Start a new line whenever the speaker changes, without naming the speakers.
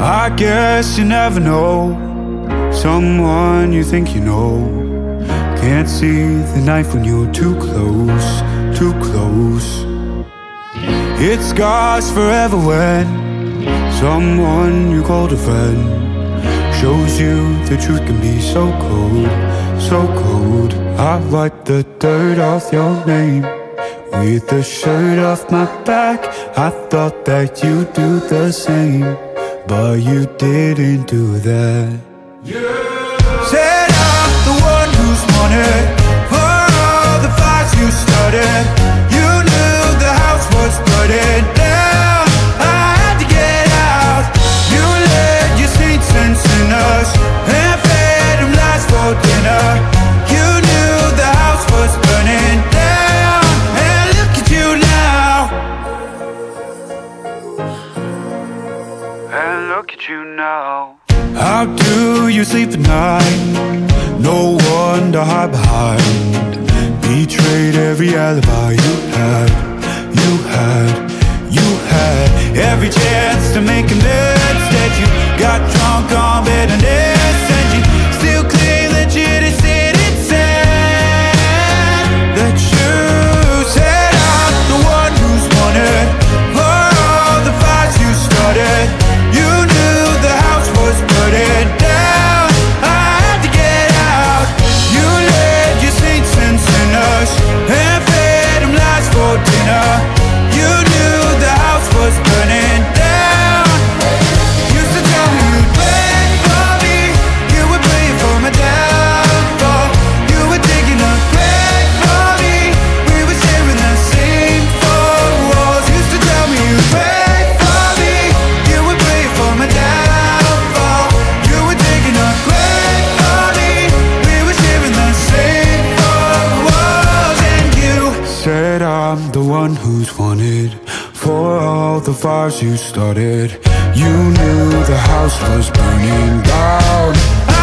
I guess you never know someone you think you know. Can't see the knife when you're too close, too close. It scars forever when someone you called a friend shows you the truth can be so cold, so cold. I wipe the dirt off your name with the shirt off my back. I thought that you'd do the same, but you didn't do that. Said I'm the one who's wanted for all the fights you started. You knew the house was burning down. I had to get out. You led your saints and sinners and fed them lies for dinner. You knew the house was burning down, and look at you now. And look at you now. How do you sleep at night? No one to hide behind. Betrayed every alibi you had. You had, you had every chance to make amends. Instead you got drunk on bitterness, and you still claim that you didn't sit and said that you said I'm the one who's wanted for all the fights you started. You knew the house was burning down. I had to get out. You led your saints and sinners and fed them lies for dinner. You knew the house was burning down. Used to tell me you'd pray for me. You were praying for my downfall. You were digging a grave for me. We were sharing the same four walls. Used to tell me you'd pray for me. You were praying for my downfall. You were digging a grave for me. We were sharing the same four walls. And you said I'm the one who's wanted for all the fires you started. You knew the house was burning down.